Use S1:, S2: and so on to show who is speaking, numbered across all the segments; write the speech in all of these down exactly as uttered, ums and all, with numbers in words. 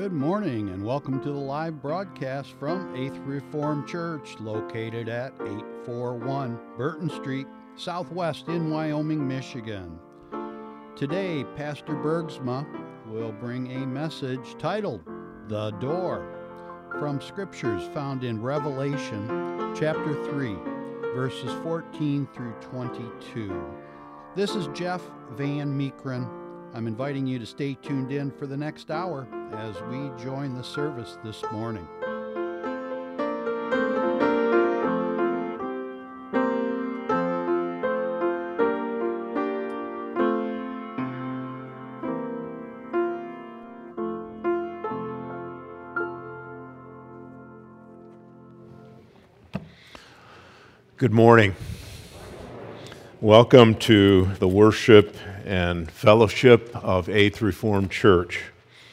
S1: Good morning and welcome to the live broadcast from Eighth Reformed Church, located at eight forty-one Burton Street, Southwest in Wyoming, Michigan. Today, Pastor Bergsma will bring a message titled, The Door, from scriptures found in Revelation chapter three, verses fourteen through twenty-two. This is Jeff Van Meekeren. I'm inviting you to stay tuned in for the next hour as we join the service this morning.
S2: Good morning. Welcome to the worship and fellowship of Eighth Reformed Church.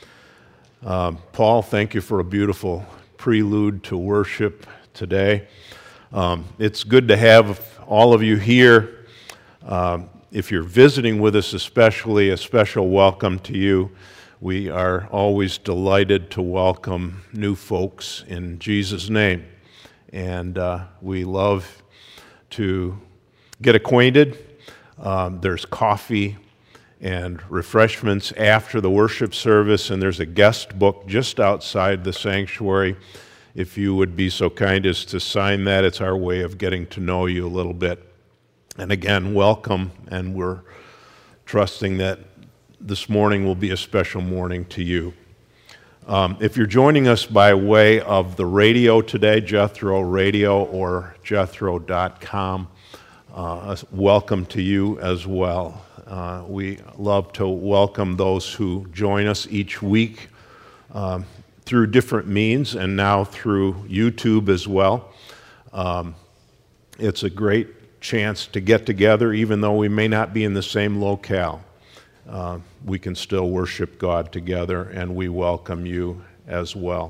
S2: Um, Paul, thank you for a beautiful prelude to worship today. Um, it's good to have all of you here. Um, if you're visiting with us especially, a special welcome to you. We are always delighted to welcome new folks in Jesus' name. And uh, we love to get acquainted. Um, there's coffee and refreshments after the worship service, and there's a guest book just outside the sanctuary. If you would be so kind as to sign that, it's our way of getting to know you a little bit. And again, welcome, and we're trusting that this morning will be a special morning to you. Um, if you're joining us by way of the radio today, Jethro Radio or jethro dot com, uh, welcome to you as well. Uh, we love to welcome those who join us each week um, through different means and now through YouTube as well. Um, it's a great chance to get together, even though we may not be in the same locale. Uh, we can still worship God together, and we welcome you as well.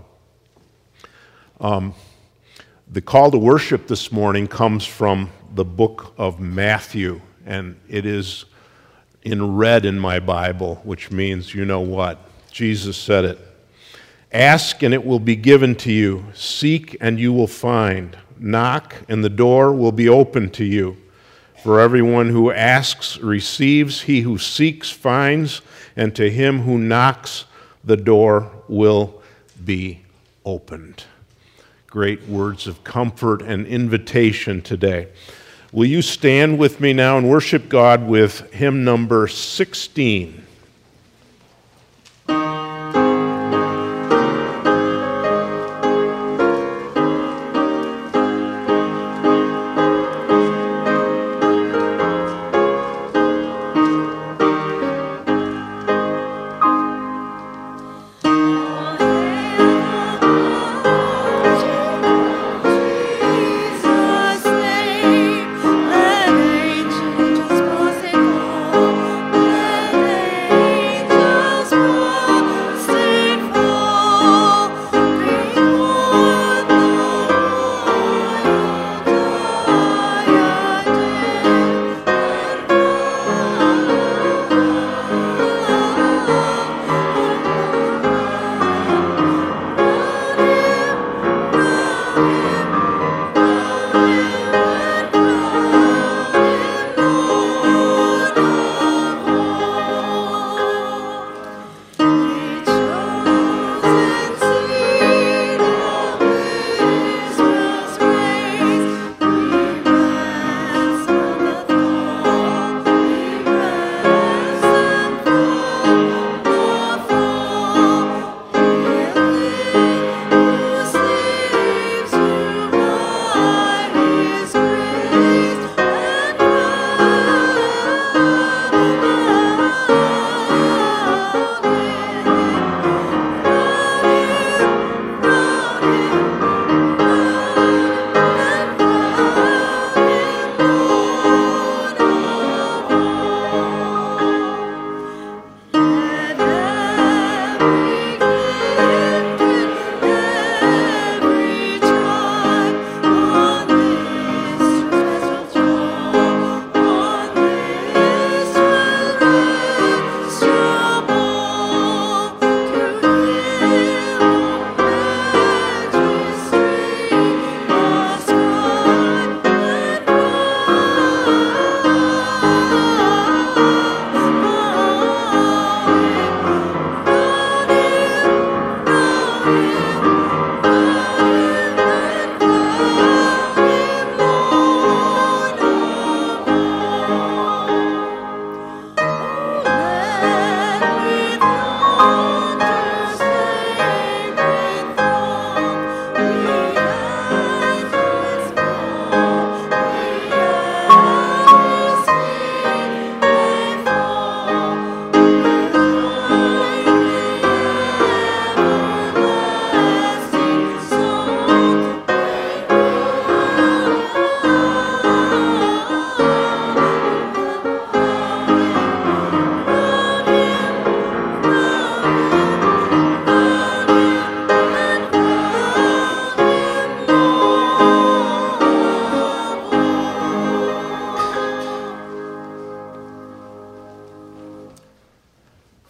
S2: Um, the call to worship this morning comes from the book of Matthew, and it is in red in my Bible, which means, you know what? Jesus said it. Ask and it will be given to you. Seek and you will find. Knock and the door will be opened to you. For everyone who asks receives, he who seeks finds, and to him who knocks the door will be opened. Great words of comfort and invitation today. Will you stand with me now and worship God with hymn number sixteen?
S3: Let angels possible, let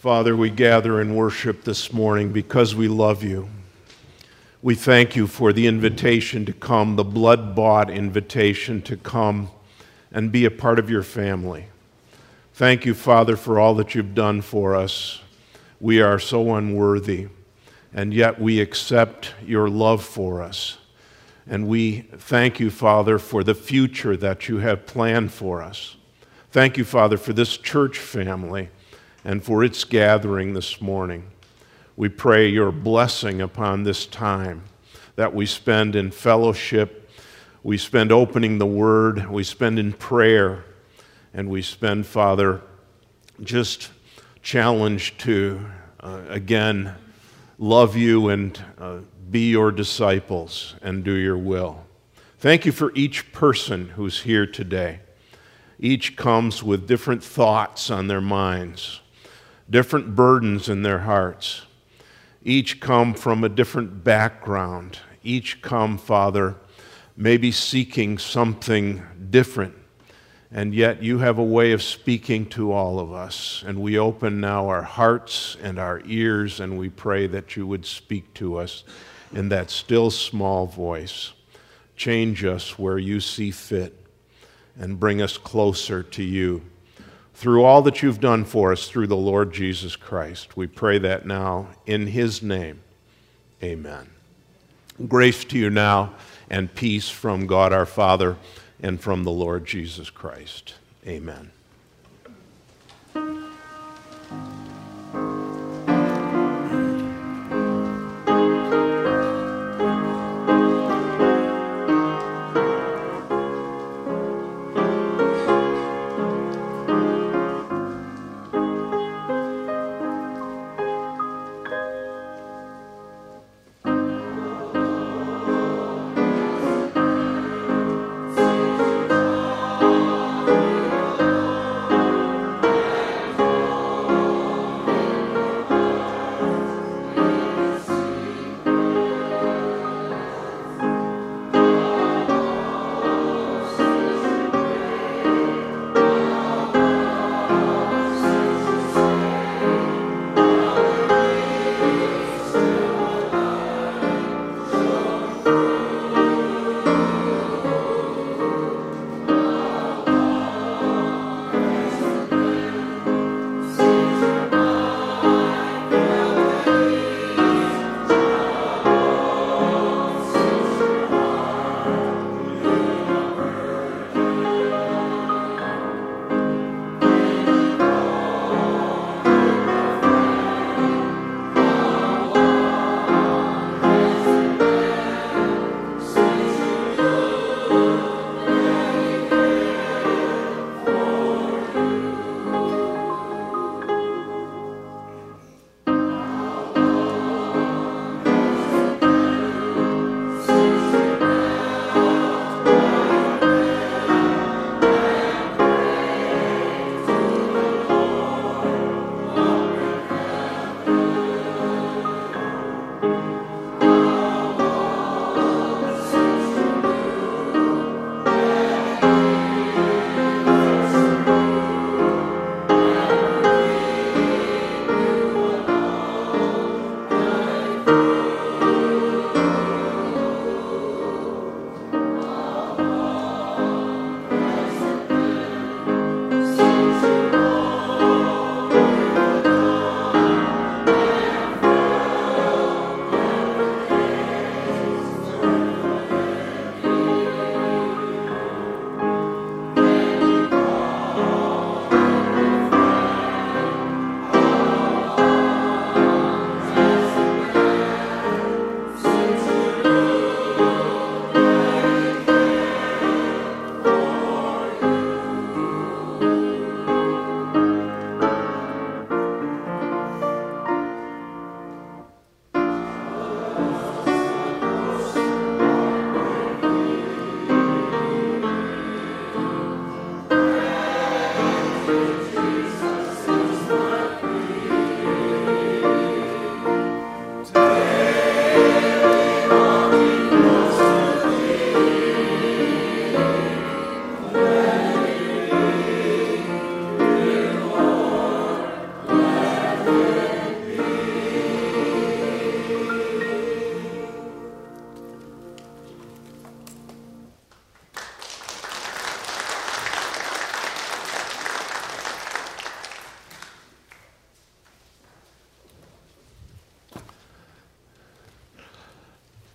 S2: Father, we gather in worship this morning because we love you. We thank you for the invitation to come, the blood-bought invitation to come and be a part of your family. Thank you, Father, for all that you've done for us. We are so unworthy, and yet we accept your love for us. And we thank you, Father, for the future that you have planned for us. Thank you, Father, for this church family and for its gathering this morning. We pray your blessing upon this time that we spend in fellowship, we spend opening the Word, we spend in prayer, and we spend, Father, just challenged to, uh, again, love you and uh, be your disciples and do your will. Thank you for each person who's here today. Each comes with different thoughts on their minds, different burdens in their hearts. Each come from a different background. Each come, Father, maybe seeking something different. And yet you have a way of speaking to all of us. And we open now our hearts and our ears, and we pray that you would speak to us in that still small voice. Change us where you see fit and bring us closer to you. Through all that you've done for us through the Lord Jesus Christ. We pray that now in his name. Amen. Grace to you now and peace from God our Father and from the Lord Jesus Christ. Amen.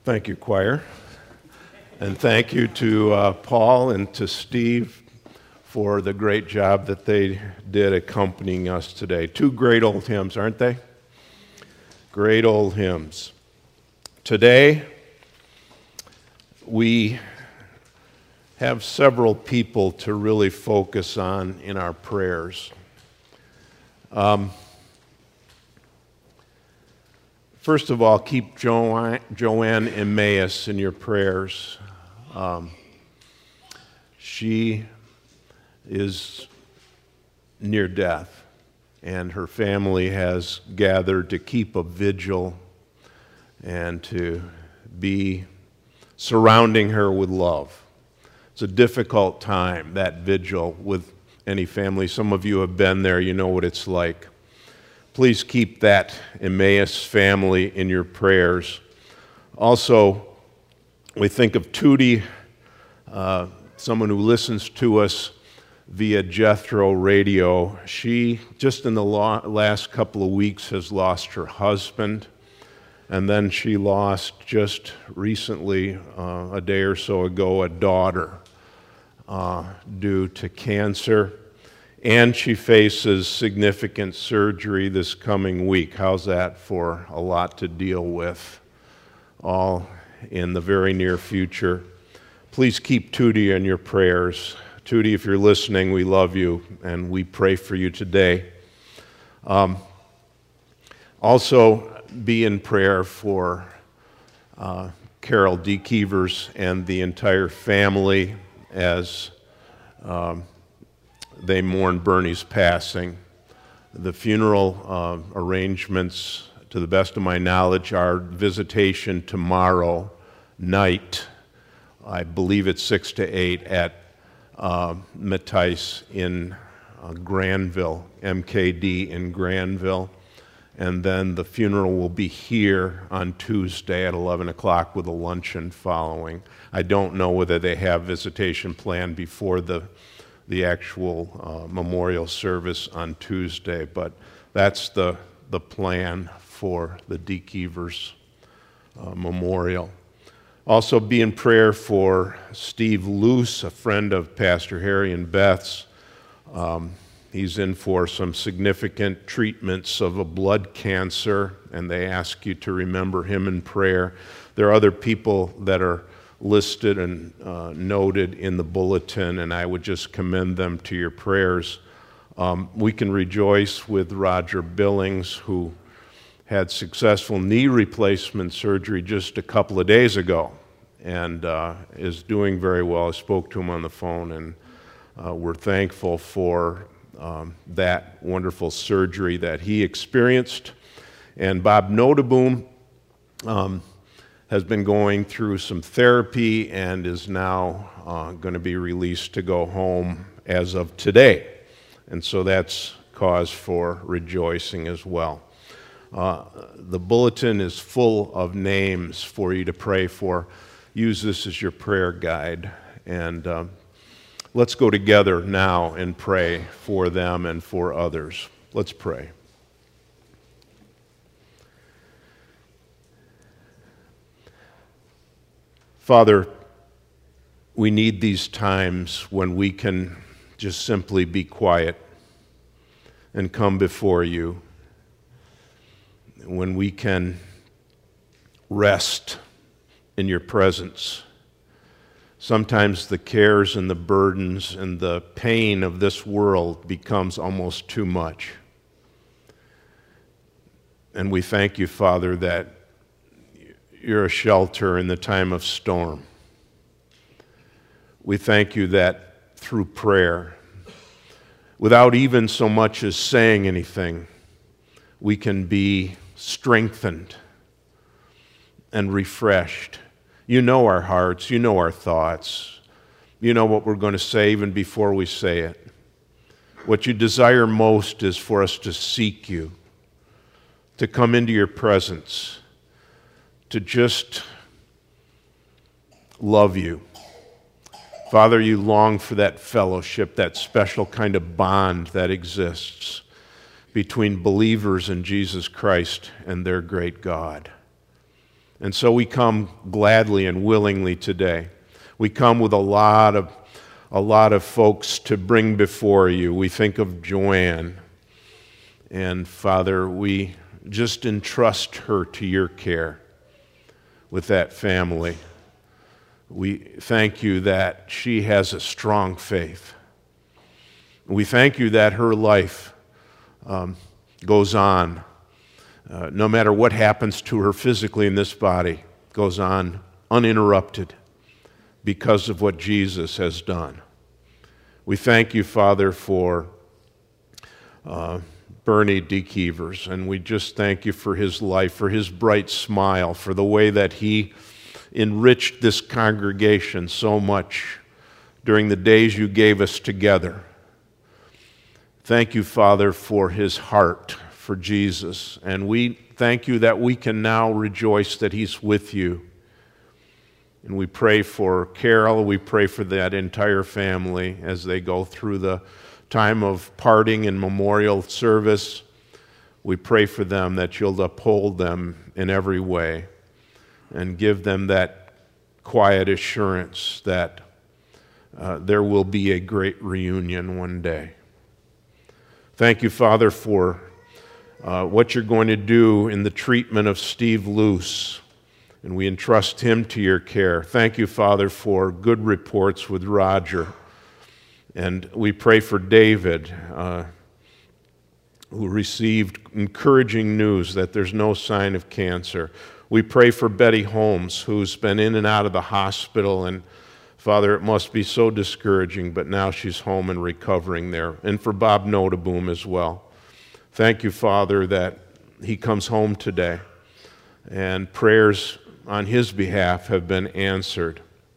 S2: Thank you, choir. And thank you to uh, Paul and to Steve for the great job that they did accompanying us today. Two great old hymns, aren't they? Great old hymns. Today, we have several people to really focus on in our prayers. Um, First of all, keep Jo- Joanne Emmaus in your prayers. Um, she is near death, and her family has gathered to keep a vigil and to be surrounding her with love. It's a difficult time, that vigil, with any family. Some of you have been there, you know what it's like. Please keep that Emmaus family in your prayers. Also, we think of Tootie, uh, someone who listens to us via Jethro Radio. She, just in the lo- last couple of weeks, has lost her husband, and then she lost just recently, uh, a day or so ago, a daughter uh, due to cancer. And she faces significant surgery this coming week. How's that for a lot to deal with, all in the very near future? Please keep Tootie in your prayers. Tootie, if you're listening, we love you, and we pray for you today. Um, also, be in prayer for uh, Carol D. Keevers and the entire family as um, they mourn Bernie's passing. The funeral uh, arrangements, to the best of my knowledge, are visitation tomorrow night. I believe it's six to eight at uh, Matthijs in uh, Granville, M K D in Granville. And then the funeral will be here on Tuesday at eleven o'clock with a luncheon following. I don't know whether they have visitation planned before the the actual uh, memorial service on Tuesday, but that's the the plan for the D. Keevers uh, memorial. Also be in prayer for Steve Luce, a friend of Pastor Harry and Beth's. Um, he's in for some significant treatments of a blood cancer, and they ask you to remember him in prayer. There are other people that are listed and uh, noted in the bulletin, and I would just commend them to your prayers. Um, we can rejoice with Roger Billings, who had successful knee replacement surgery just a couple of days ago and uh, is doing very well. I spoke to him on the phone, and uh, we're thankful for um, that wonderful surgery that he experienced. And Bob Noteboom um, has been going through some therapy and is now uh, going to be released to go home as of today. And so that's cause for rejoicing as well. Uh, the bulletin is full of names for you to pray for. Use this as your prayer guide. And uh, let's go together now and pray for them and for others. Let's pray. Father, we need these times when we can just simply be quiet and come before you, when we can rest in your presence. Sometimes the cares and the burdens and the pain of this world becomes almost too much. And we thank you, Father, that you're a shelter in the time of storm. We thank you that through prayer, without even so much as saying anything, we can be strengthened and refreshed. You know our hearts, you know our thoughts, you know what we're going to say even before we say it. What you desire most is for us to seek you, to come into your presence, to just love you. Father, you long for that fellowship, that special kind of bond that exists between believers in Jesus Christ and their great God. And so we come gladly and willingly today. We come with a lot of a lot of folks to bring before you. We think of Joanne. And Father, we just entrust her to your care with that family. We thank you that she has a strong faith. We thank you that her life um, goes on. Uh, no matter what happens to her physically in this body, goes on uninterrupted because of what Jesus has done. We thank you, Father, for uh, Bernie Dekeevers, and we just thank you for his life, for his bright smile, for the way that he enriched this congregation so much during the days you gave us together. Thank you, Father, for his heart for Jesus, and we thank you that we can now rejoice that he's with you. And we pray for Carol, we pray for that entire family as they go through the time of parting and memorial service. We pray for them that you'll uphold them in every way and give them that quiet assurance that uh, there will be a great reunion one day. Thank you, Father, for uh, what you're going to do in the treatment of Steve Luce, and we entrust him to your care. Thank you, Father, for good reports with Roger. And we pray for David, uh, who received encouraging news that there's no sign of cancer. We pray for Betty Holmes, who's been in and out of the hospital, and Father, it must be so discouraging, but now she's home and recovering there. And for Bob Notaboom as well. Thank you, Father, that he comes home today, and prayers on his behalf have been answered.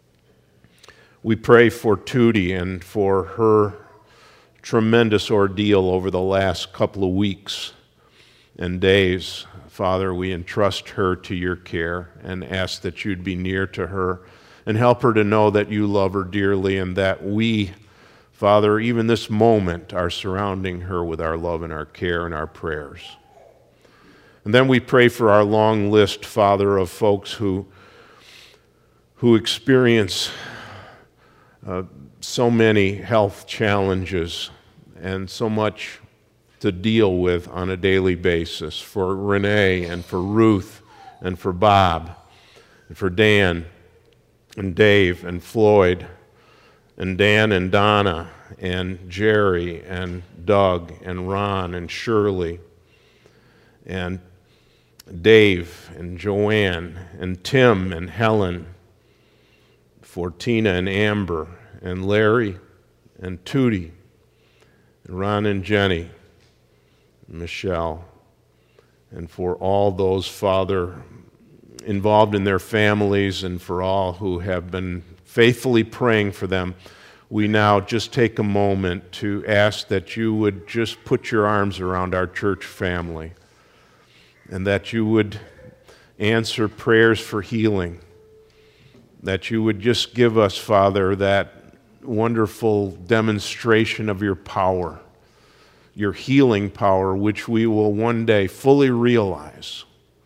S2: We pray for Tootie and for her tremendous ordeal over the last couple of weeks and days. Father, we entrust her to your care and ask that you'd be near to her and help her to know that you love her dearly and that we, Father, even this moment, are surrounding her with our love and our care and our prayers. And then we pray for our long list, Father, of folks who, who experience uh, so many health challenges and so much to deal with on a daily basis. For Renee and for Ruth and for Bob and for Dan and Dave and Floyd and Dan and Donna and Jerry and Doug and Ron and Shirley and Dave and Joanne and Tim and Helen, for Tina and Amber and Larry and Tootie and Ron and Jenny and Michelle, and for all those, Father, involved in their families and for all who have been faithfully praying for them. We now just take a moment to ask that you would just put your arms around our church family and that you would answer prayers for healing, that you would just give us, Father, that wonderful demonstration of your power, your healing power, which we will one day fully realize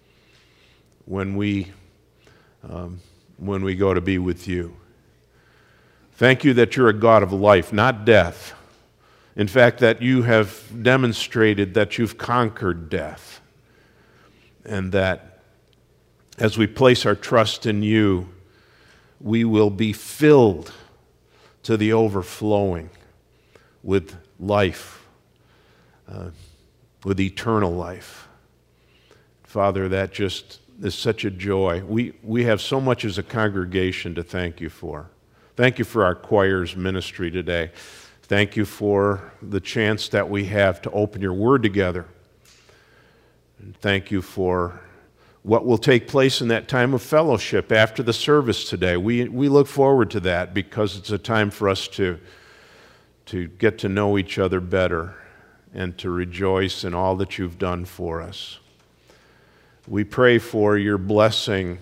S2: when we, um, when we go to be with you. Thank you that you're a God of life, not death. In fact, that you have demonstrated that you've conquered death, and that as we place our trust in you, we will be filled to the overflowing with life, uh, with eternal life. Father, that just is such a joy. We, we have so much as a congregation to thank you for. Thank you for our choir's ministry today. Thank you for the chance that we have to open your word together. And thank you for what will take place in that time of fellowship after the service today. We, we look forward to that because it's a time for us to, to get to know each other better and to rejoice in all that you've done for us. We pray for your blessing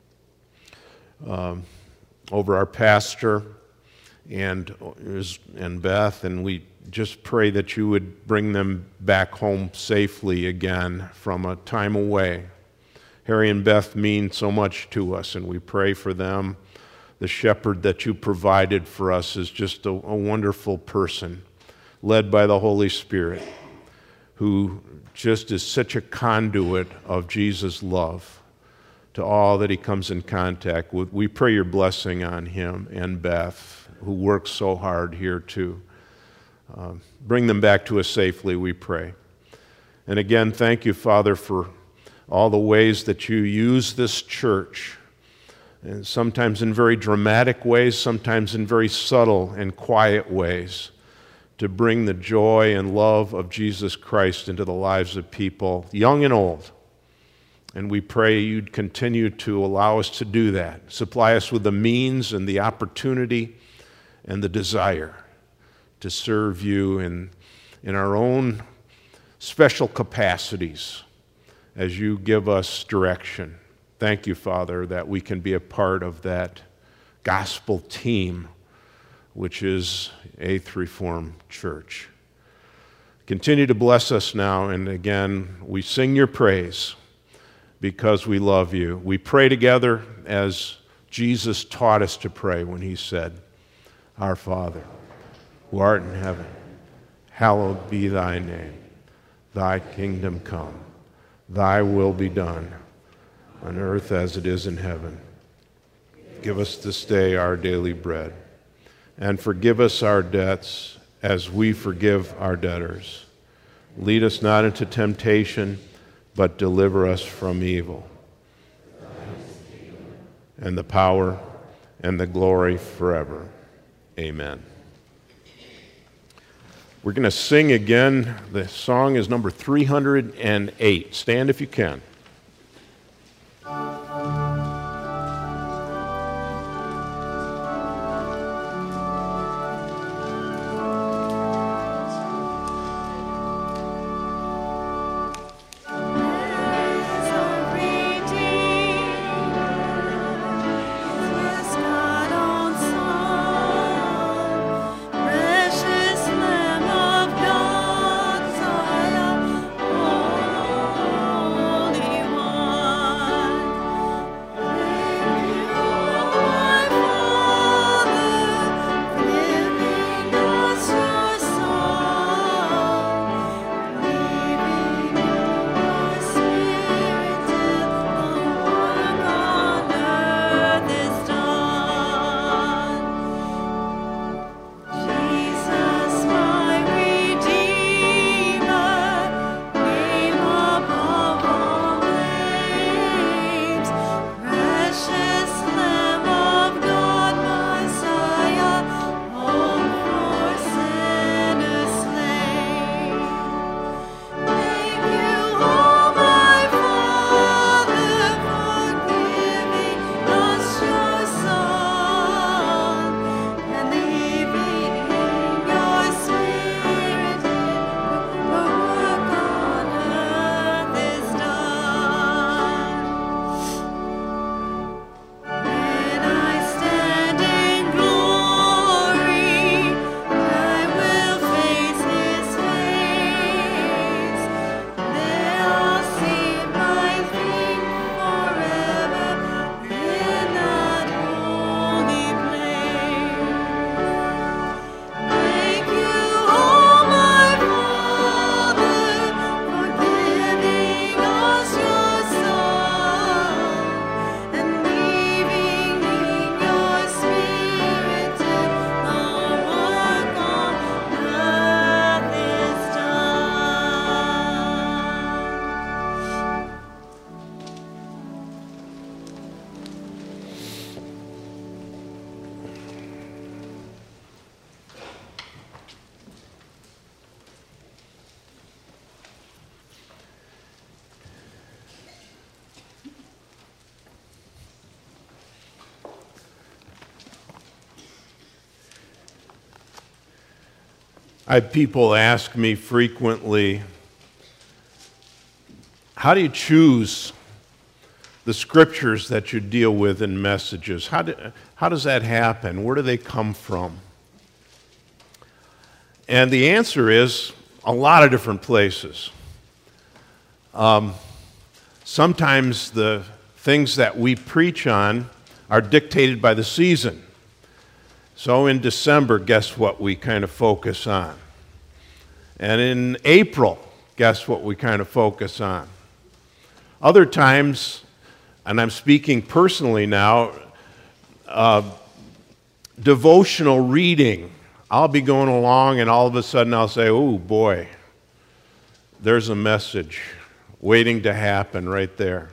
S2: um, over our pastor and, and Beth, and we just pray that you would bring them back home safely again from a time away. Harry and Beth mean so much to us, and we pray for them. The shepherd that you provided for us is just a, a wonderful person, led by the Holy Spirit, who just is such a conduit of Jesus' love to all that he comes in contact with. We pray your blessing on him and Beth, who works so hard here too. Uh, bring them back to us safely, we pray. And again, thank you, Father, for all the ways that you use this church, and sometimes in very dramatic ways, sometimes in very subtle and quiet ways, to bring the joy and love of Jesus Christ into the lives of people, young and old. And we pray you'd continue to allow us to do that. Supply us with the means and the opportunity and the desire to serve you in, in our own special capacities as you give us direction. Thank you, Father, that we can be a part of that gospel team, which is Eighth Reformed Church. Continue to bless us now, and again, we sing your praise because we love you. We pray together as Jesus taught us to pray when he said, Our Father, who art in heaven, hallowed be thy name. Thy kingdom come, thy will be done, on earth as it is in heaven. Give us this day our daily bread, and forgive us our debts as we forgive our debtors. Lead us not into temptation, but deliver us from evil. And the power and the glory forever. Amen. We're going to sing again. The song is number three hundred eight. Stand if you can. I have people ask me frequently, how do you choose the scriptures that you deal with in messages? How, do, how does that happen? Where do they come from? And the answer is a lot of different places. Um, sometimes the things that we preach on are dictated by the season. So in December, guess what we kind of focus on? And in April, guess what we kind of focus on? Other times, and I'm speaking personally now, uh, devotional reading. I'll be going along and all of a sudden I'll say, oh boy, there's a message waiting to happen right there.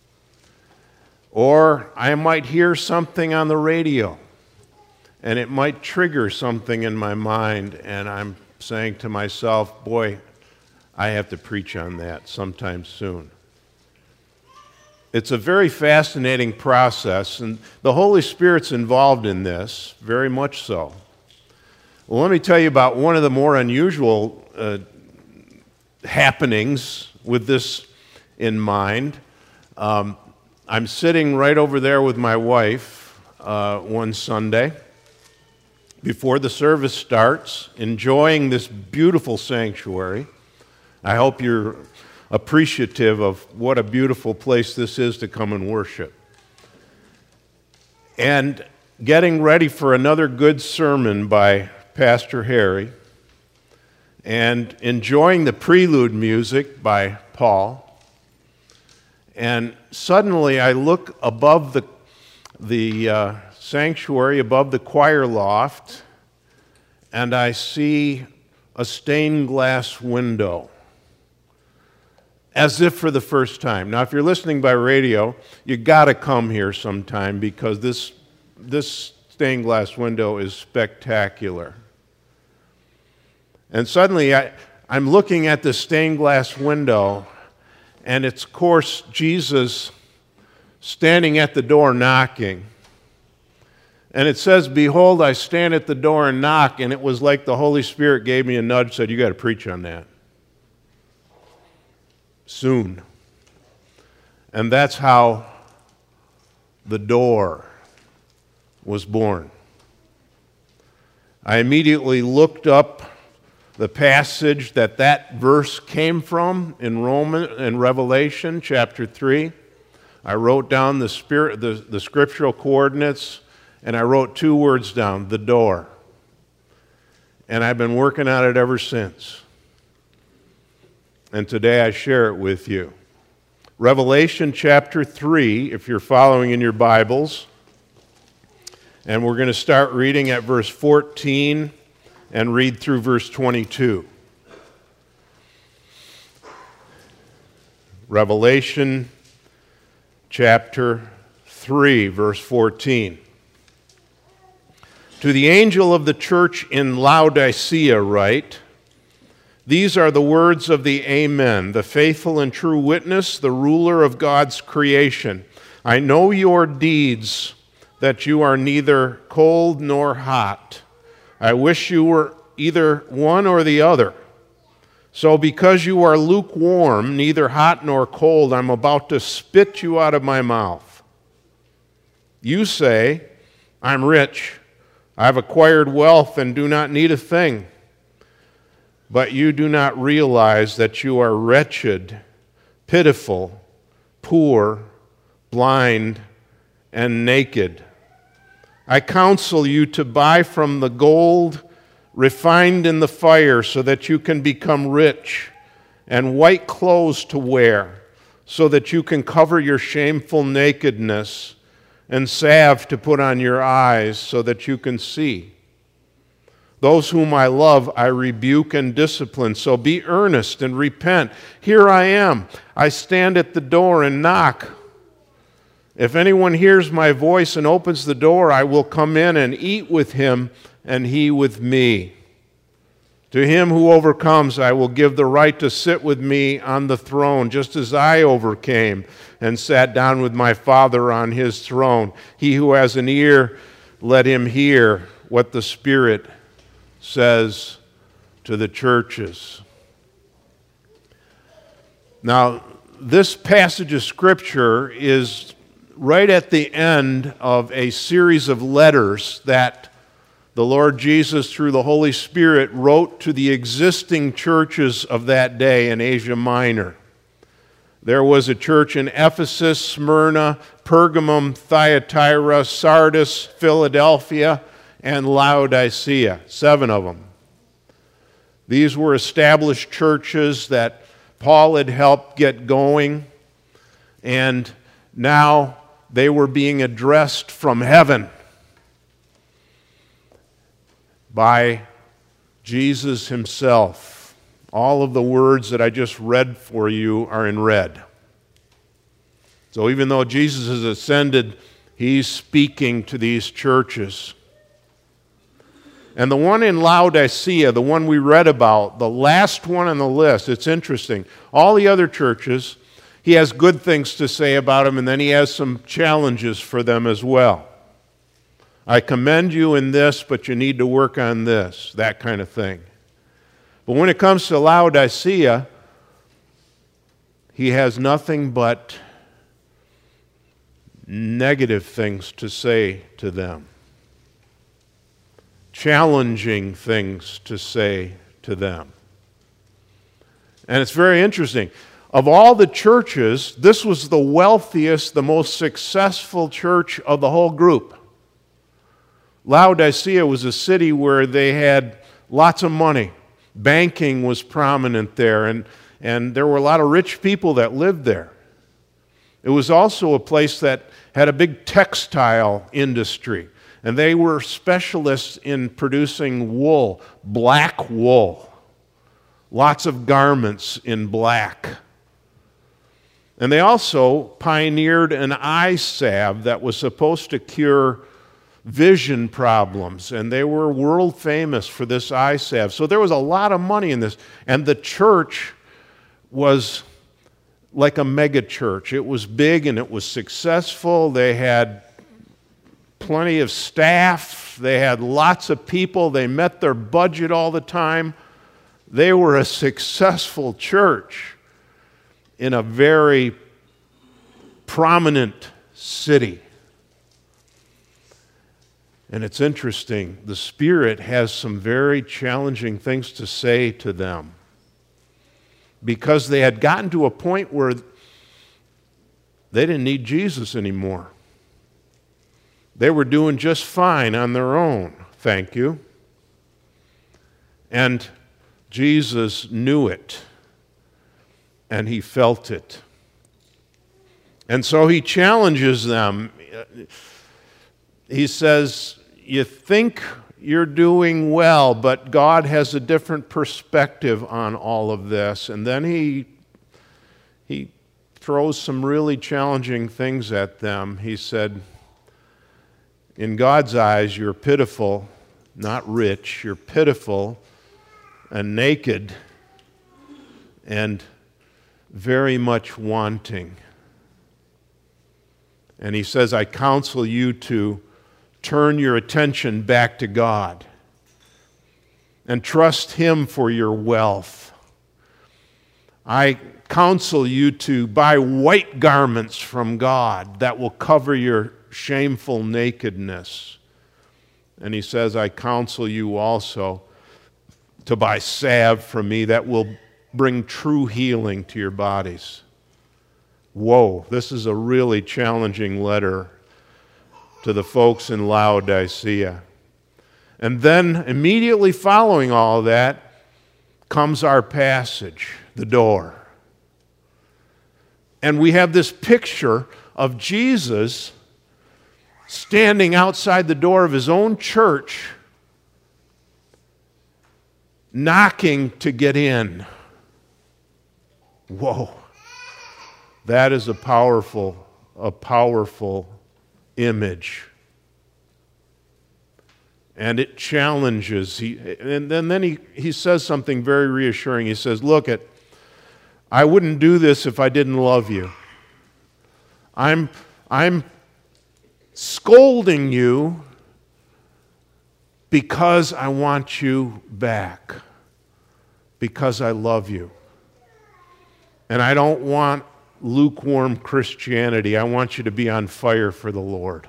S2: Or I might hear something on the radio and it might trigger something in my mind and I'm saying to myself, boy, I have to preach on that sometime soon. It's a very fascinating process, and the Holy Spirit's involved in this, very much so. Well, let me tell you about one of the more unusual uh, happenings with this in mind. Um, I'm sitting right over there with my wife uh, one Sunday before the service starts, enjoying this beautiful sanctuary. I hope you're appreciative of what a beautiful place this is to come and worship. And getting ready for another good sermon by Pastor Harry, and enjoying the prelude music by Paul. And suddenly I look above the, the uh, sanctuary, above the choir loft, and I see a stained glass window, as if for the first time. Now, if you're listening by radio, you got to come here sometime because this, this stained glass window is spectacular. And suddenly, I, I'm looking at the stained glass window, and it's, of course, Jesus standing at the door knocking. And it says, behold, I stand at the door and knock, and it was like the Holy Spirit gave me a nudge, said, you got to preach on that. Soon. And that's how the door was born. I immediately looked up the passage that that verse came from in Roman in Revelation chapter three. I wrote down the spirit the, the scriptural coordinates, and I wrote two words down, the door. And I've been working on it ever since. And today I share it with you. Revelation chapter three, if you're following in your Bibles. And we're going to start reading at verse fourteen and read through verse twenty-two. Revelation chapter three, verse fourteen. To the angel of the church in Laodicea write, these are the words of the Amen, the faithful and true witness, the ruler of God's creation. I know your deeds, that you are neither cold nor hot. I wish you were either one or the other. So because you are lukewarm, neither hot nor cold, I'm about to spit you out of my mouth. You say, I'm rich, I've acquired wealth and do not need a thing. But you do not realize that you are wretched, pitiful, poor, blind, and naked. I counsel you to buy from the gold refined in the fire so that you can become rich, and white clothes to wear so that you can cover your shameful nakedness, and salve to put on your eyes so that you can see. Those whom I love, I rebuke and discipline. So be earnest and repent. Here I am. I stand at the door and knock. If anyone hears my voice and opens the door, I will come in and eat with him and he with me. To him who overcomes, I will give the right to sit with me on the throne, just as I overcame and sat down with my Father on his throne. He who has an ear, let him hear what the Spirit says to the churches. Now, this passage of Scripture is right at the end of a series of letters that the Lord Jesus, through the Holy Spirit, wrote to the existing churches of that day in Asia Minor. There was a church in Ephesus, Smyrna, Pergamum, Thyatira, Sardis, Philadelphia, and Laodicea. Seven of them. These were established churches that Paul had helped get going, and now they were being addressed from heaven by Jesus himself. All of the words that I just read for you are in red. So even though Jesus has ascended, he's speaking to these churches. And the one in Laodicea, the one we read about, the last one on the list, it's interesting. All the other churches, he has good things to say about them, and then he has some challenges for them as well. I commend you in this, but you need to work on this, that kind of thing. But when it comes to Laodicea, he has nothing but negative things to say to them, challenging things to say to them. And it's very interesting. Of all the churches, this was the wealthiest, the most successful church of the whole group. Laodicea was a city where they had lots of money. Banking was prominent there, and, and there were a lot of rich people that lived there. It was also a place that had a big textile industry, and they were specialists in producing wool, black wool, lots of garments in black. And they also pioneered an eye salve that was supposed to cure vision problems, and they were world famous for this eye salve. So there was a lot of money in this, and the church was like a mega church. It was big and it was successful. They had plenty of staff. They had lots of people. They met their budget all the time. They were a successful church in a very prominent city. And it's interesting, the Spirit has some very challenging things to say to them, because they had gotten to a point where they didn't need Jesus anymore. They were doing just fine on their own, thank you. And Jesus knew it, and he felt it. And so he challenges them. He says, you think you're doing well, but God has a different perspective on all of this. And then he, he throws some really challenging things at them. He said, in God's eyes, you're pitiful, not rich. You're pitiful and naked and very much wanting. And he says, I counsel you to turn your attention back to God and trust him for your wealth. I counsel you to buy white garments from God that will cover your shameful nakedness. And he says, I counsel you also to buy salve from me that will bring true healing to your bodies. Whoa, this is a really challenging letter to the folks in Laodicea. And then immediately following all of that comes our passage, the door. And we have this picture of Jesus standing outside the door of his own church, knocking to get in. Whoa. That is a powerful, a powerful image. And it challenges. He, and then, then he, he says something very reassuring. He says, look, it, I wouldn't do this if I didn't love you. I'm, I'm scolding you because I want you back, because I love you. And I don't want lukewarm Christianity. I want you to be on fire for the Lord.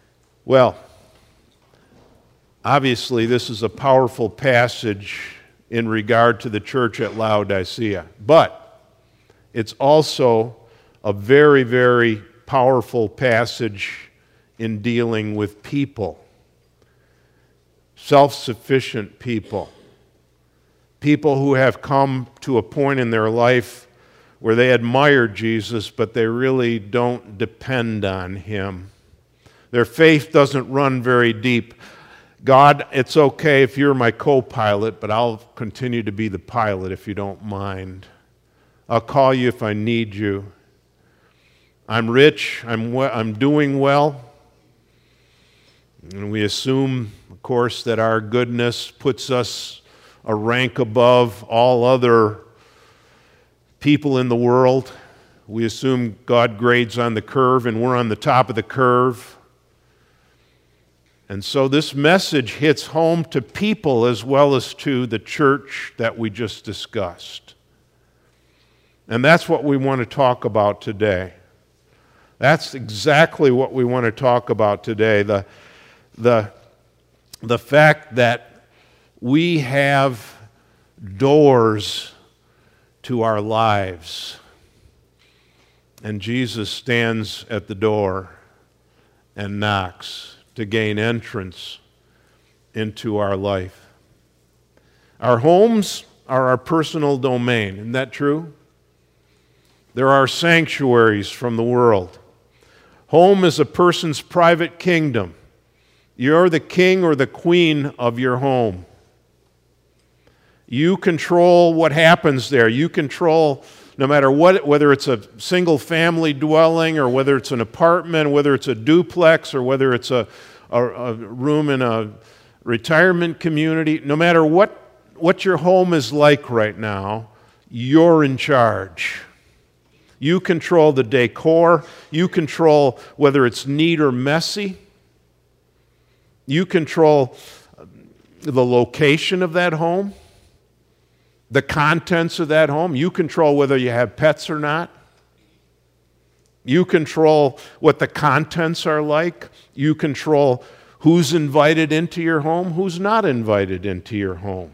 S2: Well, obviously this is a powerful passage in regard to the church at Laodicea. But it's also a very, very powerful passage in dealing with people, self-sufficient people, people who have come to a point in their life where they admire Jesus, but they really don't depend on him. Their faith doesn't run very deep. God, it's okay if you're my co-pilot, but I'll continue to be the pilot if you don't mind. I'll call you if I need you. I'm rich, I'm, we- I'm doing well. And we assume, of course, that our goodness puts us a rank above all other people in the world. We assume God grades on the curve and we're on the top of the curve. And so this message hits home to people as well as to the church that we just discussed. And that's what we want to talk about today. That's exactly what we want to talk about today. The, the, the fact that we have doors to our lives. And Jesus stands at the door and knocks to gain entrance into our life. Our homes are our personal domain. Isn't that true? They're our sanctuaries from the world. Home is a person's private kingdom. You're the king or the queen of your home. You control what happens there. You control, no matter what, whether it's a single family dwelling or whether it's an apartment, whether it's a duplex or whether it's a, a, a room in a retirement community, no matter what, what your home is like right now, you're in charge. You control the decor. You control whether it's neat or messy. You control the location of that home, the contents of that home. You control whether you have pets or not. You control what the contents are like. You control who's invited into your home, who's not invited into your home.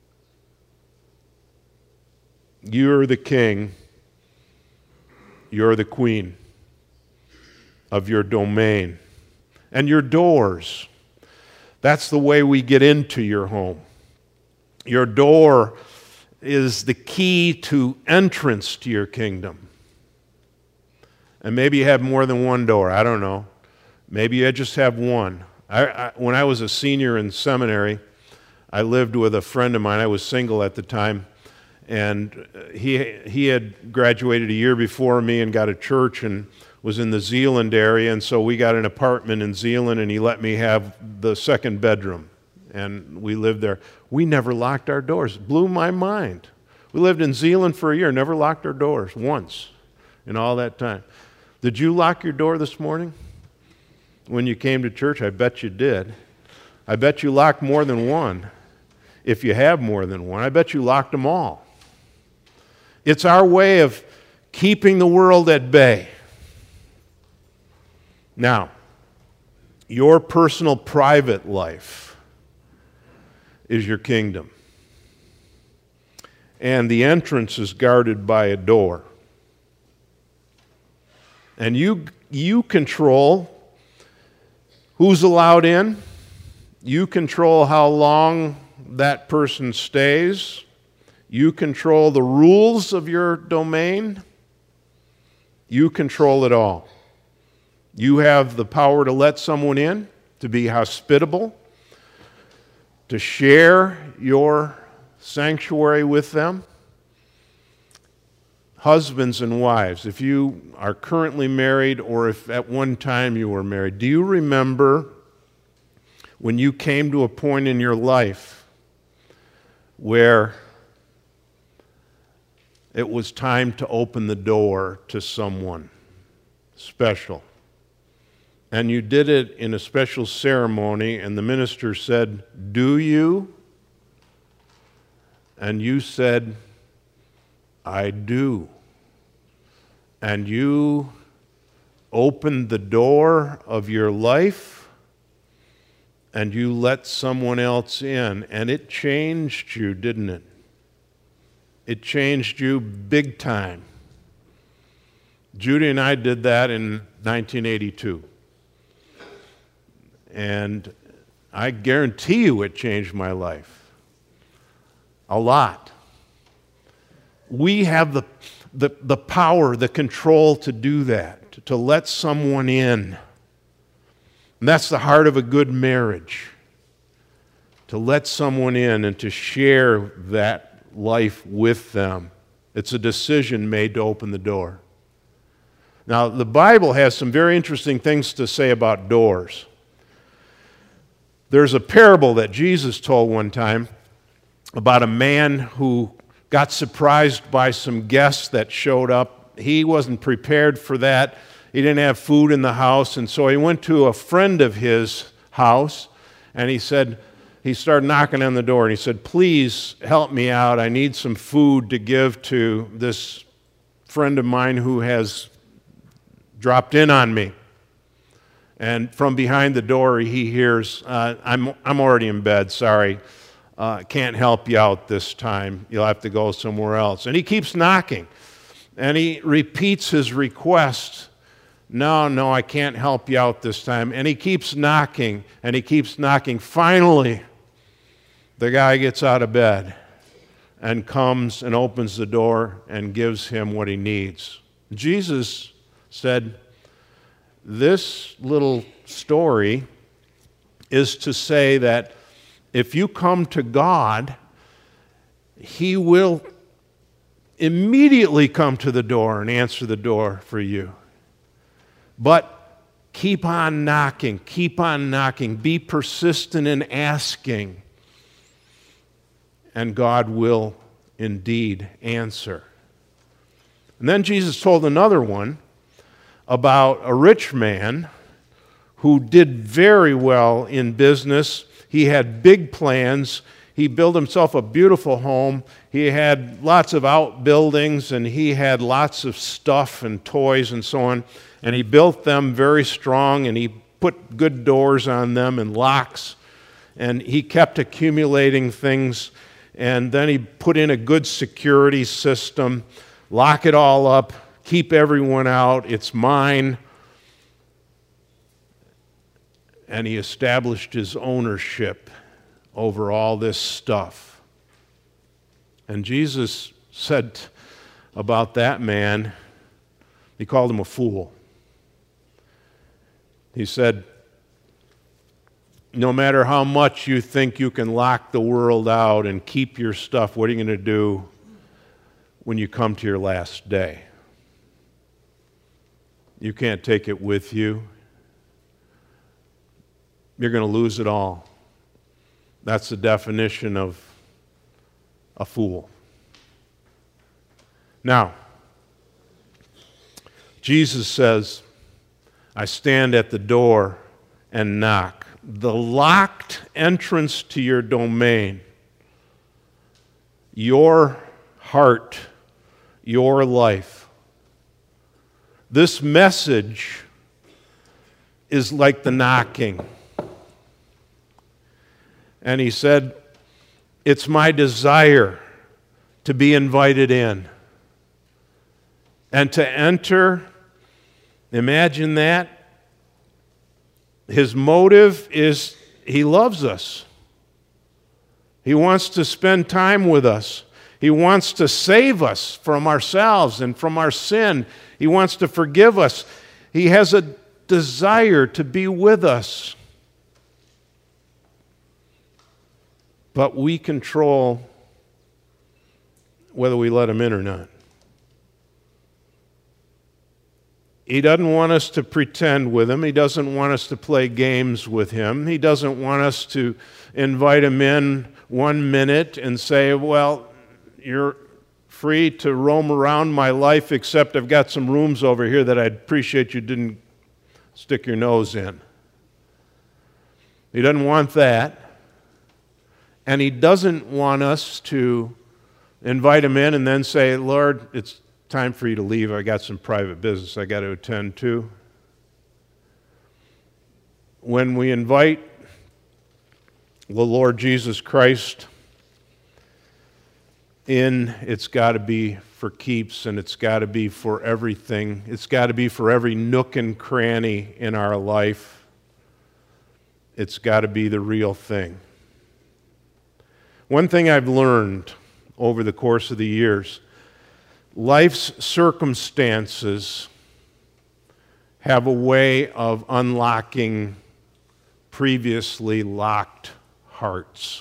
S2: You're the king. You're the queen of your domain. And your doors. That's the way we get into your home. Your door is the key to entrance to your kingdom. And maybe you have more than one door. I don't know. Maybe you just have one. I, I, when I was a senior in seminary, I lived with a friend of mine. I was single at the time. And he he had graduated a year before me and got a church and was in the Zeeland area. And so we got an apartment in Zeeland, and he let me have the second bedroom. And we lived there. We never locked our doors. It blew my mind. We lived in Zeeland for a year, never locked our doors once in all that time. Did you lock your door this morning when you came to church? I bet you did. I bet you locked more than one. If you have more than one, I bet you locked them all. It's our way of keeping the world at bay. Now, your personal private life is your kingdom. And the entrance is guarded by a door. And you, you control who's allowed in. You control how long that person stays. You control the rules of your domain. You control it all. You have the power to let someone in, to be hospitable, to share your sanctuary with them. Husbands and wives, if you are currently married or if at one time you were married, do you remember when you came to a point in your life where it was time to open the door to someone special? And you did it in a special ceremony, and the minister said, "Do you?" And you said, "I do." And you opened the door of your life, and you let someone else in, and it changed you, didn't it? it changed you big time. Judy and I did that in nineteen eighty-two. And I guarantee you it changed my life. A lot. We have the, the, the power, the control to do that, to, to let someone in. And that's the heart of a good marriage. To let someone in and to share that life with them. It's a decision made to open the door. Now, the Bible has some very interesting things to say about doors. There's a parable that Jesus told one time about a man who got surprised by some guests that showed up. He wasn't prepared for that. He didn't have food in the house, and so he went to a friend of his house, and he said, he started knocking on the door, and he said, please help me out. I need some food to give to this friend of mine who has dropped in on me. And from behind the door, he hears, uh, I'm, I'm already in bed, sorry. Uh, can't help you out this time. You'll have to go somewhere else. And he keeps knocking. And he repeats his request. No, no, I can't help you out this time. And he keeps knocking, and he keeps knocking. Finally, the guy gets out of bed and comes and opens the door and gives him what he needs. Jesus said, this little story is to say that if you come to God, He will immediately come to the door and answer the door for you. But keep on knocking, keep on knocking, be persistent in asking, and God will indeed answer. And then Jesus told another one about a rich man who did very well in business. He had big plans. He built himself a beautiful home. He had lots of outbuildings, and he had lots of stuff and toys and so on. And he built them very strong, and he put good doors on them and locks. And he kept accumulating things. And then he put in a good security system, lock it all up, keep everyone out, it's mine. And he established his ownership over all this stuff. And Jesus said about that man, he called him a fool. He said, no matter how much you think you can lock the world out and keep your stuff, what are you going to do when you come to your last day? You can't take it with you. You're going to lose it all. That's the definition of a fool. Now, Jesus says, I stand at the door and knock. The locked entrance to your domain, your heart, your life. This message is like the knocking. And he said, it's my desire to be invited in and to enter. Imagine that. His motive is he loves us. He wants to spend time with us. He wants to save us from ourselves and from our sin. He wants to forgive us. He has a desire to be with us. But we control whether we let him in or not. He doesn't want us to pretend with him. He doesn't want us to play games with him. He doesn't want us to invite him in one minute and say, well, you're free to roam around my life, except I've got some rooms over here that I'd appreciate you didn't stick your nose in. He doesn't want that. And he doesn't want us to invite him in and then say, Lord, it's time for you to leave. I got some private business I got to attend to. When we invite the Lord Jesus Christ in, it's got to be for keeps, and it's got to be for everything. It's got to be for every nook and cranny in our life. It's got to be the real thing. One thing I've learned over the course of the years, life's circumstances have a way of unlocking previously locked hearts.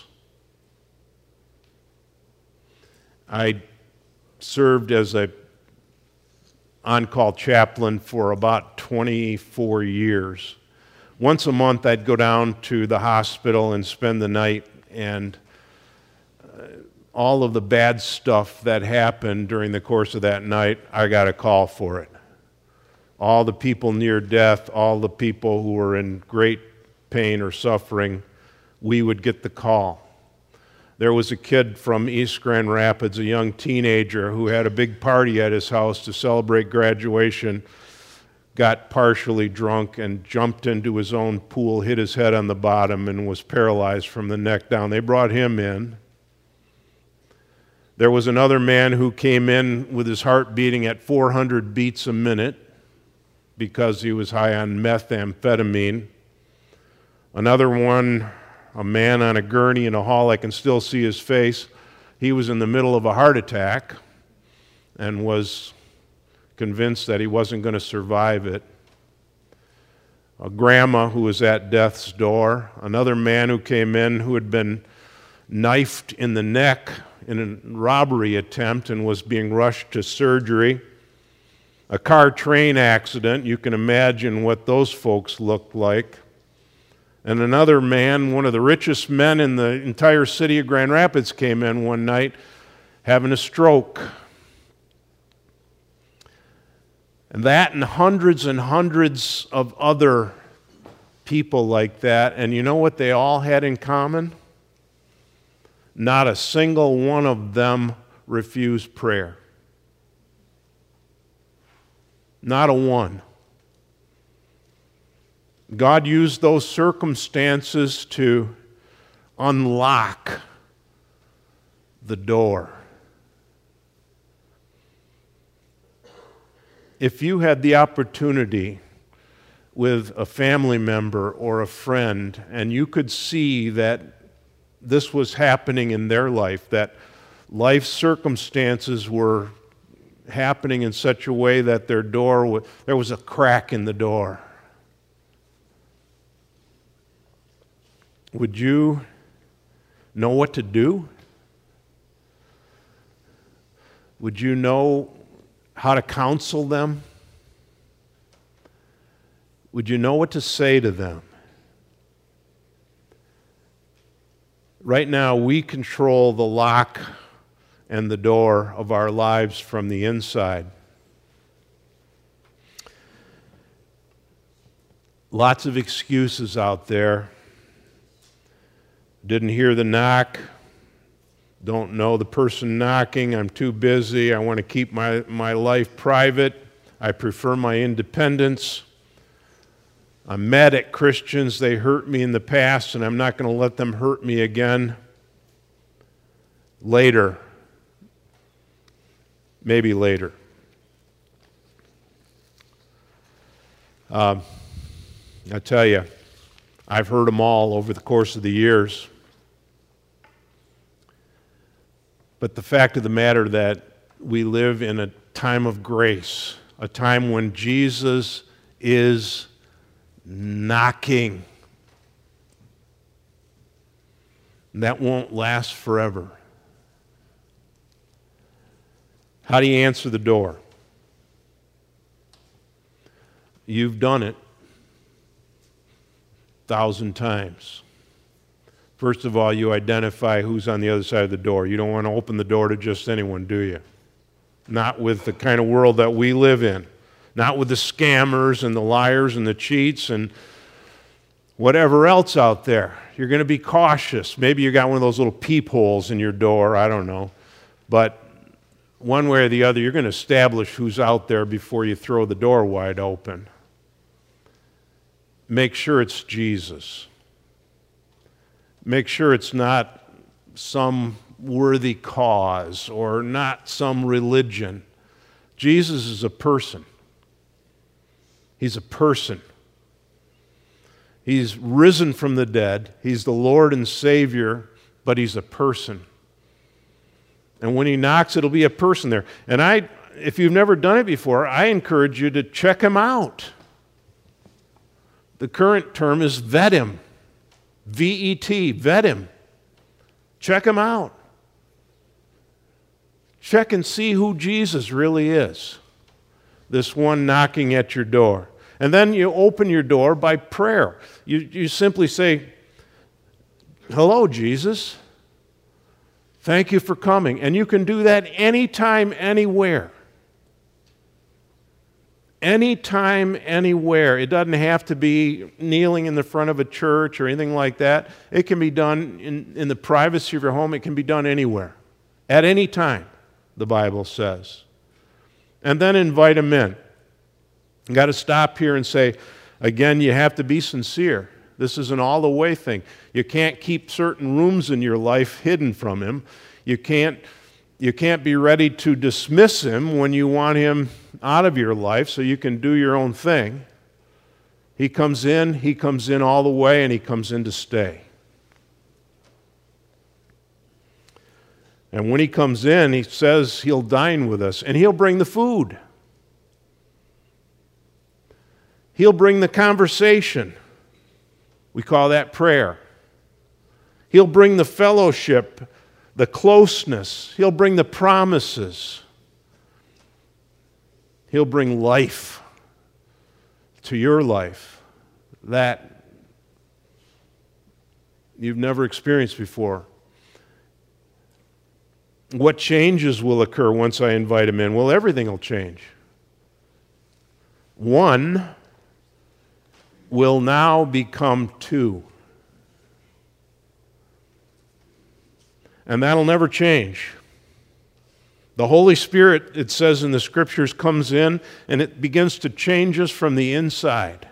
S2: I served as a on-call chaplain for about twenty-four years. Once a month I'd go down to the hospital and spend the night, and uh, all of the bad stuff that happened during the course of that night, I got a call for it. All the people near death, all the people who were in great pain or suffering, we would get the call. There was a kid from East Grand Rapids, a young teenager, who had a big party at his house to celebrate graduation, got partially drunk and jumped into his own pool, hit his head on the bottom, and was paralyzed from the neck down. They brought him in. There was another man who came in with his heart beating at four hundred beats a minute because he was high on methamphetamine. Another one, a man on a gurney in a hall, I can still see his face. He was in the middle of a heart attack and was convinced that he wasn't going to survive it. A grandma who was at death's door. Another man who came in who had been knifed in the neck in a robbery attempt and was being rushed to surgery. A car train accident, you can imagine what those folks looked like. And another man, one of the richest men in the entire city of Grand Rapids, came in one night having a stroke. And that and hundreds and hundreds of other people like that. And you know what they all had in common? Not a single one of them refused prayer. Not a one. God used those circumstances to unlock the door. If you had the opportunity with a family member or a friend, and you could see that this was happening in their life, that life circumstances were happening in such a way that their door, there was a crack in the door, would you know what to do? Would you know how to counsel them? Would you know what to say to them? Right now, we control the lock and the door of our lives from the inside. Lots of excuses out there. Didn't hear the knock. Don't know the person knocking. I'm too busy. I want to keep my, my life private. I prefer my independence. I'm mad at Christians. They hurt me in the past, and I'm not going to let them hurt me again. Later. Maybe later. Uh, I tell you, I've heard them all over the course of the years. But the fact of the matter that we live in a time of grace, a time when Jesus is knocking. That won't last forever. How do you answer the door? You've done it a thousand times. First of all, you identify who's on the other side of the door. You don't want to open the door to just anyone, do you? Not with the kind of world that we live in. Not with the scammers and the liars and the cheats and whatever else out there. You're going to be cautious. Maybe you got one of those little peepholes in your door, I don't know. But one way or the other, you're going to establish who's out there before you throw the door wide open. Make sure it's Jesus. Make sure it's not some worthy cause or not some religion. Jesus is a person. He's a person. He's risen from the dead. He's the Lord and Savior, but he's a person. And when he knocks, it'll be a person there. And I, if you've never done it before, I encourage you to check him out. The current term is vet him. V E T, vet him. Check him out. Check and see who Jesus really is. This one knocking at your door. And then you open your door by prayer. You, you simply say, hello, Jesus. Thank you for coming. And you can do that anytime, anywhere. Anytime, anywhere. It doesn't have to be kneeling in the front of a church or anything like that. It can be done in, in the privacy of your home. It can be done anywhere. At any time, the Bible says. And then invite him in. You got to stop here and say, again, you have to be sincere. This is an all-the-way thing. You can't keep certain rooms in your life hidden from him. You can't, you can't be ready to dismiss him when you want him out of your life so you can do your own thing. He comes in, he comes in all the way, and he comes in to stay. And when he comes in, he says he'll dine with us, and he'll bring the food. He'll bring the conversation. We call that prayer. He'll bring the fellowship, the closeness. He'll bring the promises. He'll bring life to your life that you've never experienced before. What changes will occur once I invite him in? Well, everything will change. One will now become two. And that'll never change. The Holy Spirit, it says in the Scriptures, comes in and it begins to change us from the inside.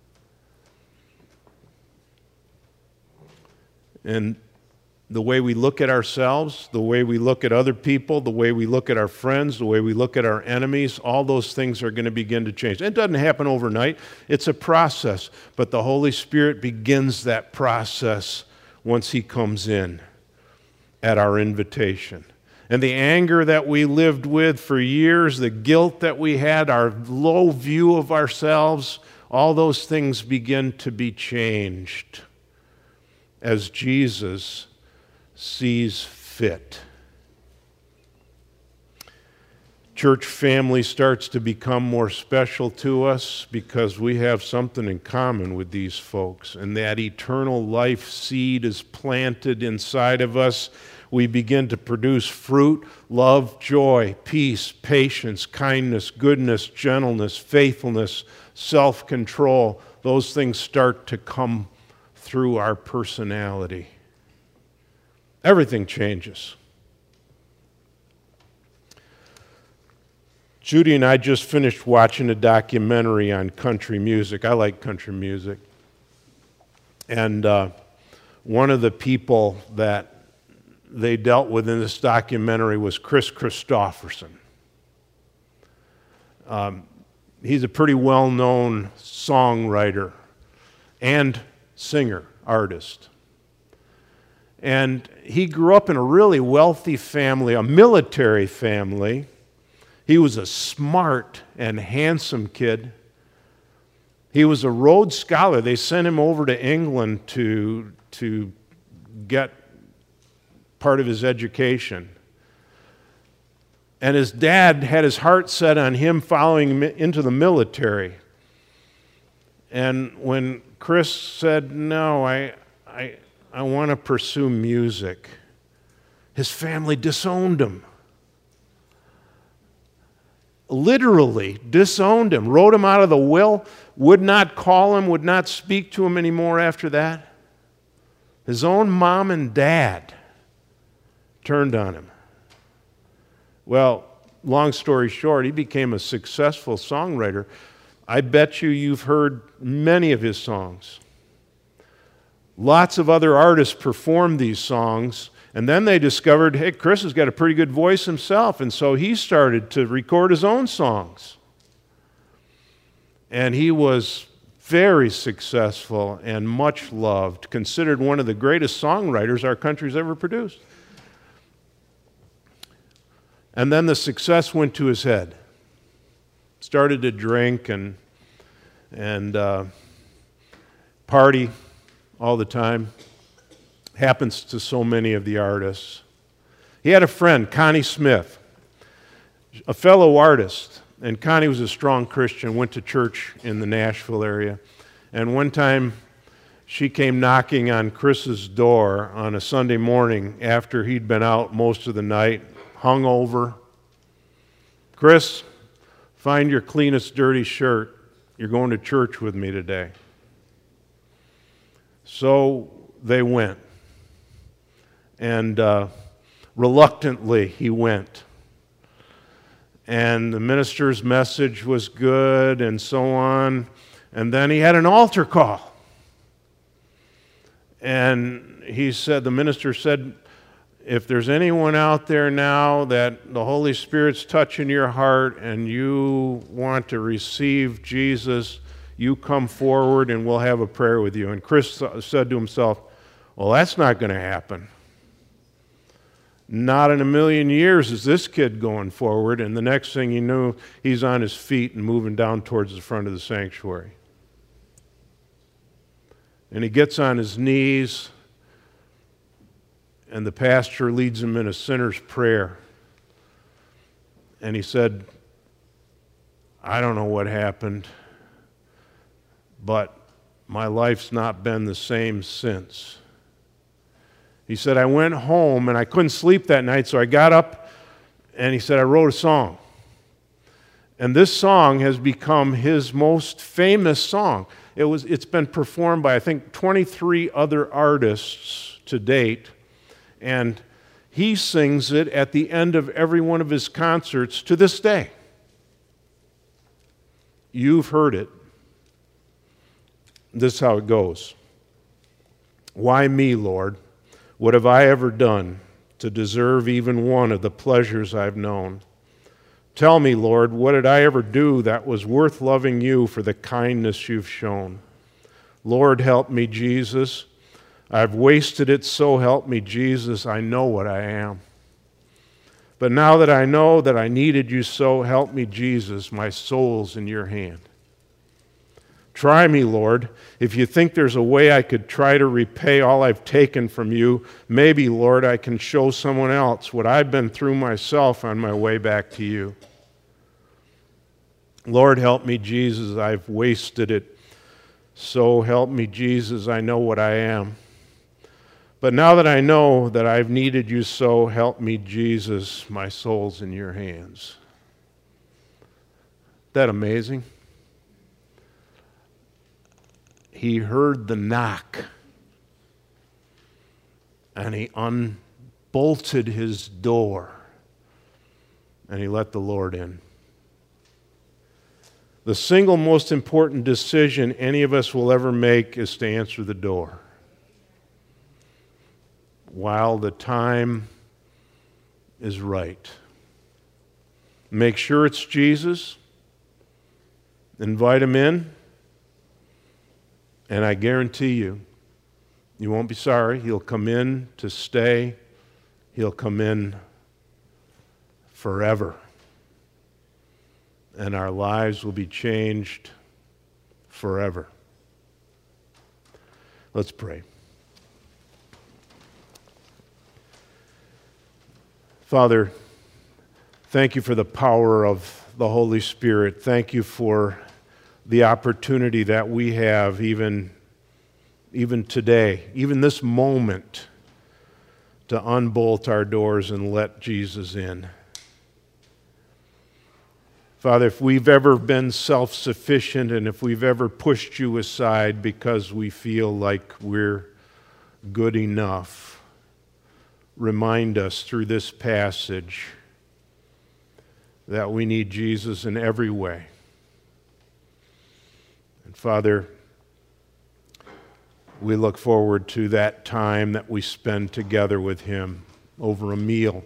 S2: And the way we look at ourselves, the way we look at other people, the way we look at our friends, the way we look at our enemies, all those things are going to begin to change. It doesn't happen overnight. It's a process. But the Holy Spirit begins that process once he comes in at our invitation. And the anger that we lived with for years, the guilt that we had, our low view of ourselves, all those things begin to be changed as Jesus sees fit. Church family starts to become more special to us because we have something in common with these folks, and that eternal life seed is planted inside of us. We begin to produce fruit, love, joy, peace, patience, kindness, goodness, gentleness, faithfulness, self-control. Those things start to come through our personality. Everything changes. Judy and I just finished watching a documentary on country music. I like country music. And uh, one of the people that they dealt with in this documentary was Chris Christopherson. Um, he's a pretty well-known songwriter and singer, artist. And he grew up in a really wealthy family, a military family. He was a smart and handsome kid. He was a Rhodes Scholar. They sent him over to England to, to get part of his education. And his dad had his heart set on him following him into the military. And when Chris said, no, I, I, I want to pursue music, his family disowned him. Literally disowned him, wrote him out of the will, would not call him, would not speak to him anymore after that. His own mom and dad turned on him. Well, long story short, he became a successful songwriter. I bet you you've heard many of his songs. Lots of other artists performed these songs, And then they discovered, hey, Chris has got a pretty good voice himself, and so he started to record his own songs. And he was very successful and much loved, considered one of the greatest songwriters our country's ever produced. And then the success went to his head. Started to drink and, and uh, party all the time. Happens to so many of the artists. He had a friend, Connie Smith, a fellow artist. And Connie was a strong Christian, went to church in the Nashville area. And one time she came knocking on Chris's door on a Sunday morning after he'd been out most of the night, hungover. Chris, find your cleanest dirty shirt. You're going to church with me today. So they went. And uh, reluctantly he went. And the minister's message was good and so on. And then he had an altar call. And he said, the minister said, if there's anyone out there now that the Holy Spirit's touching your heart and you want to receive Jesus, you come forward and we'll have a prayer with you. And Chris said to himself, well, that's not going to happen. Not in a million years is this kid going forward. And the next thing you knew, he's on his feet and moving down towards the front of the sanctuary. And he gets on his knees, and the pastor leads him in a sinner's prayer. And he said, I don't know what happened, but my life's not been the same since. He said, I went home and I couldn't sleep that night, so I got up and he said, I wrote a song. And this song has become his most famous song. It was, it's been performed by, I think, twenty-three other artists to date. And he sings it at the end of every one of his concerts to this day. You've heard it. This is how it goes. Why me, Lord? What have I ever done to deserve even one of the pleasures I've known? Tell me, Lord, what did I ever do that was worth loving you for the kindness you've shown? Lord, help me, Jesus. I've wasted it, so help me, Jesus. I know what I am. But now that I know that I needed you so, help me, Jesus. My soul's in your hand. Try me, Lord. If you think there's a way I could try to repay all I've taken from you, maybe, Lord, I can show someone else what I've been through myself on my way back to you. Lord, help me, Jesus. I've wasted it. So help me, Jesus. I know what I am. But now that I know that I've needed you so, help me, Jesus. My soul's in your hands. Isn't that amazing? He heard the knock, and he unbolted his door, and he let the Lord in. The single most important decision any of us will ever make is to answer the door. While the time is right. Make sure it's Jesus. Invite him in. And I guarantee you, you won't be sorry. He'll come in to stay. He'll come in forever. And our lives will be changed forever. Let's pray. Father, thank you for the power of the Holy Spirit. Thank you for the opportunity that we have even, even today, even this moment, to unbolt our doors and let Jesus in. Father, if we've ever been self-sufficient and if we've ever pushed you aside because we feel like we're good enough, remind us through this passage that we need Jesus in every way. And Father, we look forward to that time that we spend together with him. over a meal.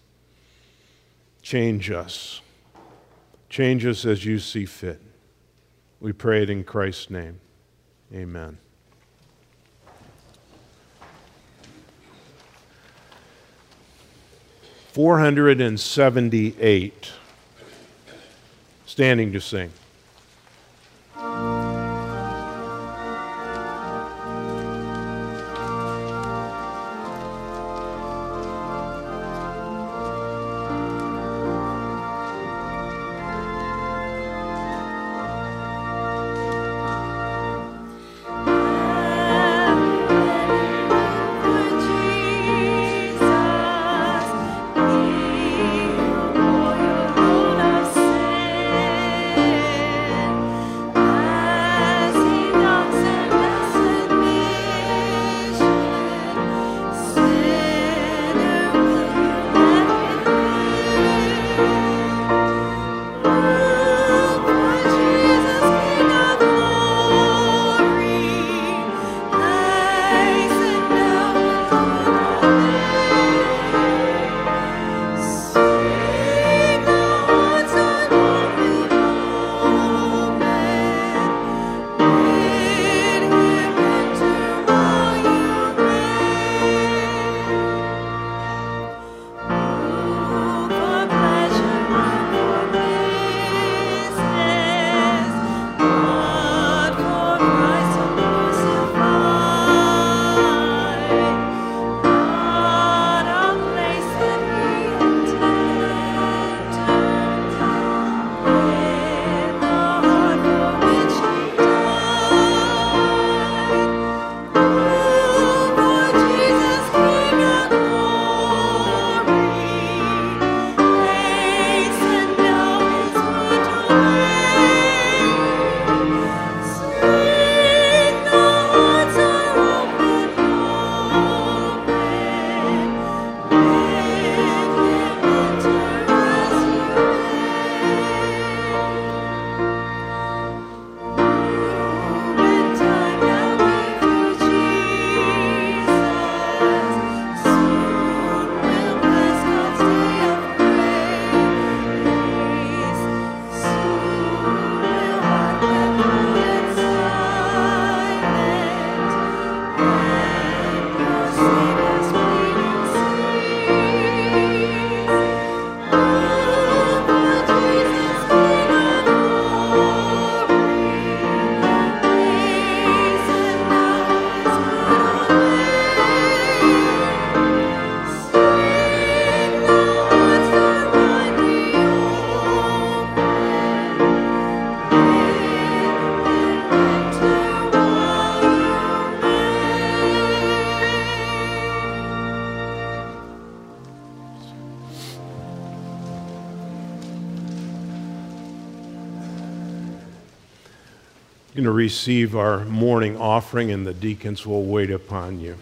S2: Change us. Change us as you see fit. We pray it in Christ's name. Amen. four hundred seventy-eight. Standing to sing. Going to receive our morning offering, and the deacons will wait upon you.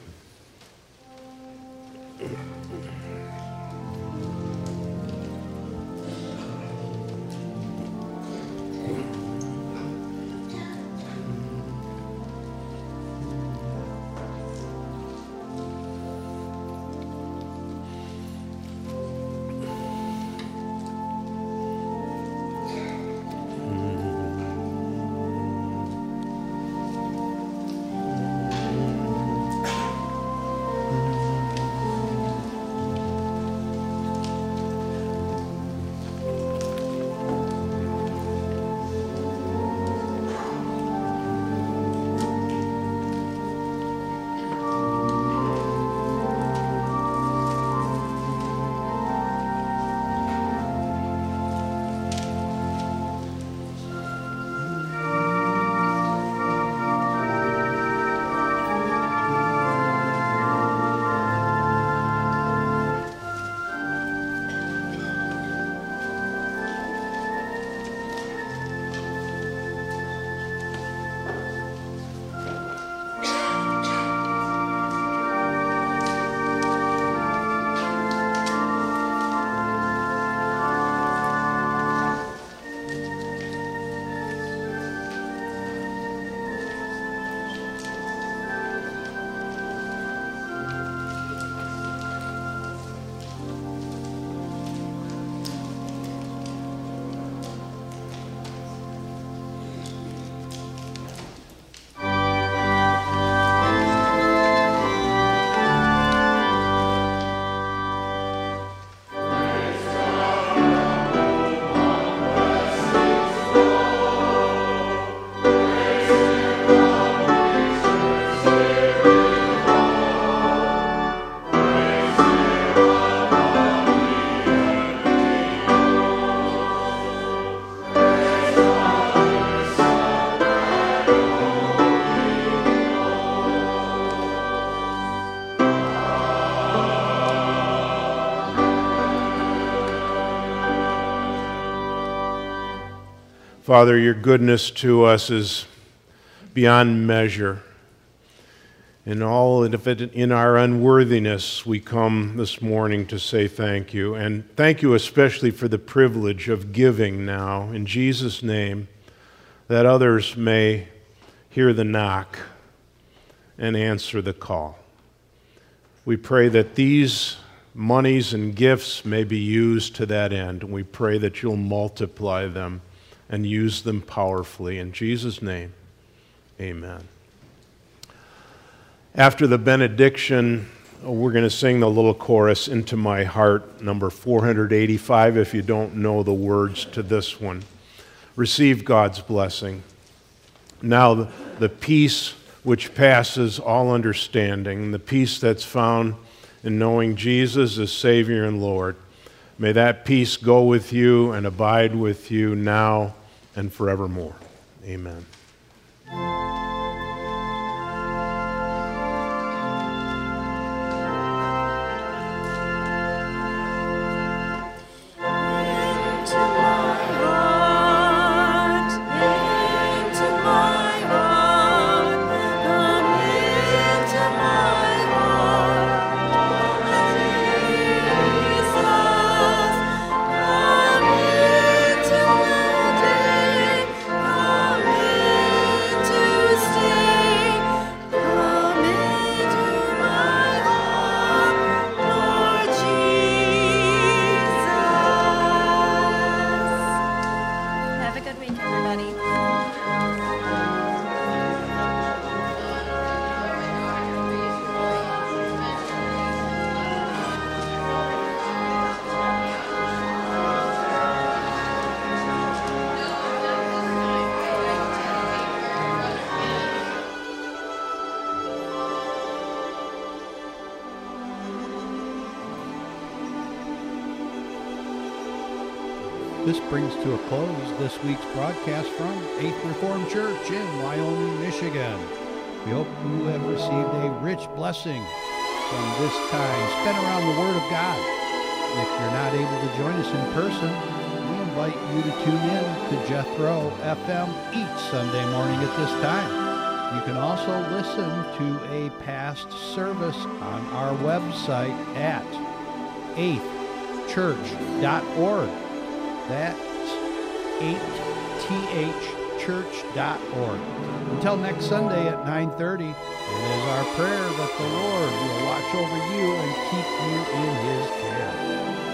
S2: Father, your goodness to us is beyond measure. In all of it, in our unworthiness, we come this morning to say thank you. And thank you especially for the privilege of giving now, in Jesus' name, that others may hear the knock and answer the call. We pray that these monies and gifts may be used to that end, and we pray that you'll multiply them and use them powerfully. In Jesus' name, amen. After the benediction, we're going to sing the little chorus, Into My Heart, number four hundred eighty-five, if you don't know the words to this one. Receive God's blessing. Now, the peace which passes all understanding, the peace that's found in knowing Jesus as Savior and Lord, may that peace go with you and abide with you now and forevermore. Amen.
S1: This brings to a close this week's broadcast from Eighth Reformed Church in Wyoming, Michigan. We hope you have received a rich blessing from this time spent around the Word of God. If you're not able to join us in person, we invite you to tune in to Jethro F M each Sunday morning at this time. You can also listen to a past service on our website at eighth church dot org. That's eight T H church dot org. Until next Sunday at nine thirty, it is our prayer that the Lord will watch over you and keep you in His care.